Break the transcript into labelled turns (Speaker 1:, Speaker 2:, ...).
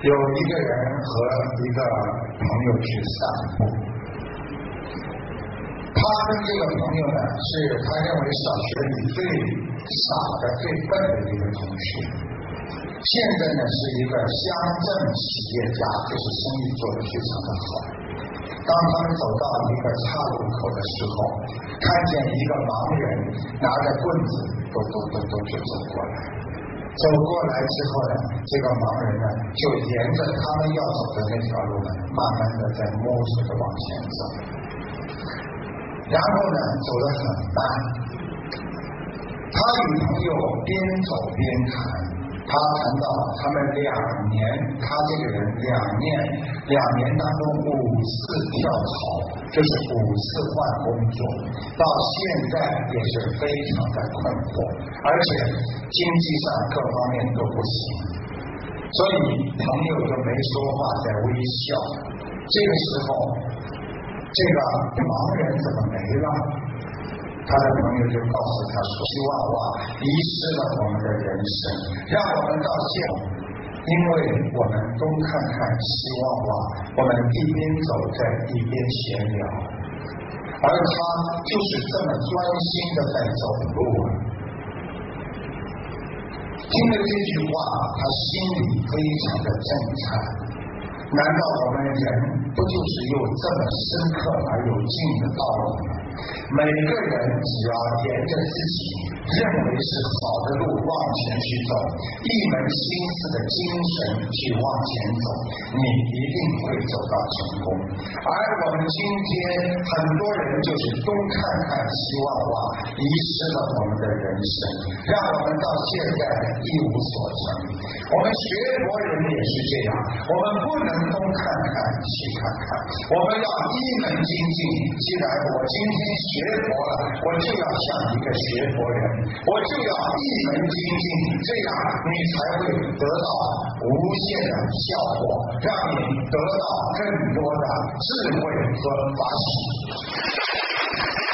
Speaker 1: 有一个人和一个朋友去散步，他跟这个朋友呢，是他认为小学里最傻的、最笨的一个同学。现在呢，是一个乡镇企业家，就是生意做得非常的好。当他们走到一个岔路口的时候，看见一个盲人拿着棍子，就走过来。走过来之后呢，这个盲人呢，就沿着他们要走的那条路呢，慢慢的在摸索着往前走。然后呢，走得很慢。他与朋友边走边谈，他谈到他们2年，他这个人2年当中5次跳槽，就是5次换工作，到现在也是非常的困惑，而且经济上各方面都不行，所以朋友就没说话，在微笑。这个时候，这个盲人怎么没了？他的朋友就告诉他说，希望遗失了我们的人生，让我们到现在，因为我们东看看希望我们一边走在一边闲聊，而他就是这么专心的在走路。听了这句话，他心里非常的震颤。难道我们人不就是有这么深刻而有劲的道理吗？每个人只要沿着自己认为是好的路往前去走，一门心思的精神去往前走，你一定会走到成功。而我们今天很多人就是东看看西望望，遗失了我们的人生，让我们到现在一无所成。我们学佛人也是这样，我们不能东看看西看看，我们要一门精进。既然我今天学佛了，我就要像一个学佛人，我就要一门精进，这样你才会得到无限的效果，让你得到更多的智慧和法喜。